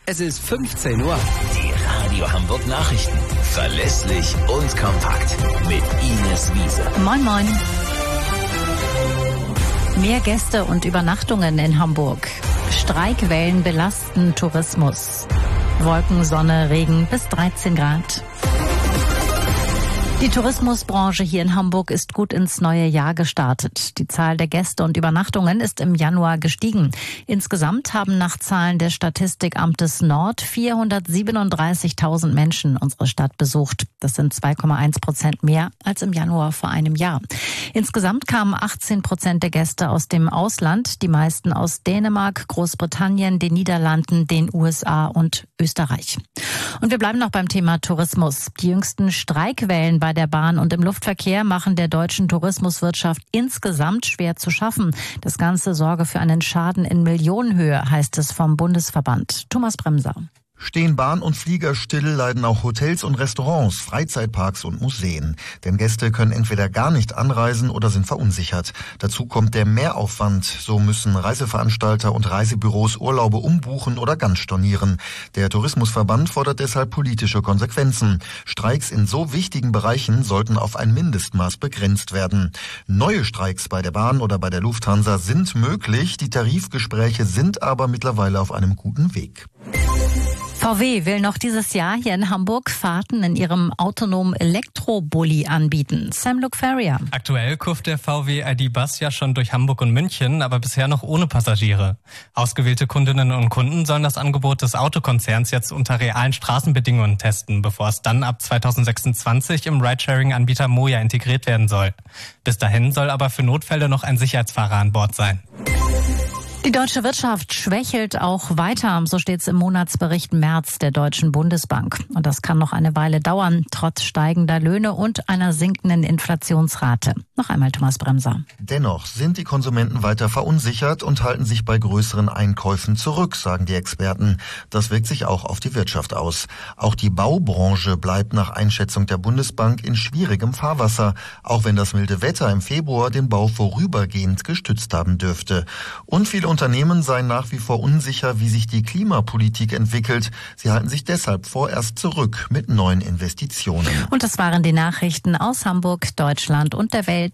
Es ist 15 Uhr. Die Radio Hamburg Nachrichten. Verlässlich und kompakt. Mit Ines Wiese. Moin, moin. Mehr Gäste und Übernachtungen in Hamburg. Streikwellen belasten Tourismus. Wolken, Sonne, Regen bis 13 Grad. Die Tourismusbranche hier in Hamburg ist gut ins neue Jahr gestartet. Die Zahl der Gäste und Übernachtungen ist im Januar gestiegen. Insgesamt haben nach Zahlen des Statistikamtes Nord 437.000 Menschen unsere Stadt besucht. Das sind 2,1% mehr als im Januar vor einem Jahr. Insgesamt kamen 18% der Gäste aus dem Ausland, die meisten aus Dänemark, Großbritannien, den Niederlanden, den USA und Österreich. Und wir bleiben noch beim Thema Tourismus. Die jüngsten Streikwellen bei der Bahn und im Luftverkehr machen der deutschen Tourismuswirtschaft insgesamt schwer zu schaffen. Das Ganze sorge für einen Schaden in Millionenhöhe, heißt es vom Bundesverband. Thomas Bremser. Stehen Bahn und Flieger still, leiden auch Hotels und Restaurants, Freizeitparks und Museen. Denn Gäste können entweder gar nicht anreisen oder sind verunsichert. Dazu kommt der Mehraufwand. So müssen Reiseveranstalter und Reisebüros Urlaube umbuchen oder ganz stornieren. Der Tourismusverband fordert deshalb politische Konsequenzen. Streiks in so wichtigen Bereichen sollten auf ein Mindestmaß begrenzt werden. Neue Streiks bei der Bahn oder bei der Lufthansa sind möglich. Die Tarifgespräche sind aber mittlerweile auf einem guten Weg. VW will noch dieses Jahr hier in Hamburg Fahrten in ihrem autonomen Elektrobully anbieten. Sam Luke Ferrier. Aktuell kurft der VW ID.Bus ja schon durch Hamburg und München, aber bisher noch ohne Passagiere. Ausgewählte Kundinnen und Kunden sollen das Angebot des Autokonzerns jetzt unter realen Straßenbedingungen testen, bevor es dann ab 2026 im Ridesharing-Anbieter Moja integriert werden soll. Bis dahin soll aber für Notfälle noch ein Sicherheitsfahrer an Bord sein. Die deutsche Wirtschaft schwächelt auch weiter, so steht es im Monatsbericht März der Deutschen Bundesbank. Und das kann noch eine Weile dauern, trotz steigender Löhne und einer sinkenden Inflationsrate. Noch einmal Thomas Bremser. Dennoch sind die Konsumenten weiter verunsichert und halten sich bei größeren Einkäufen zurück, sagen die Experten. Das wirkt sich auch auf die Wirtschaft aus. Auch die Baubranche bleibt nach Einschätzung der Bundesbank in schwierigem Fahrwasser, auch wenn das milde Wetter im Februar den Bau vorübergehend gestützt haben dürfte. Und viele Unternehmen seien nach wie vor unsicher, wie sich die Klimapolitik entwickelt. Sie halten sich deshalb vorerst zurück mit neuen Investitionen. Und das waren die Nachrichten aus Hamburg, Deutschland und der Welt.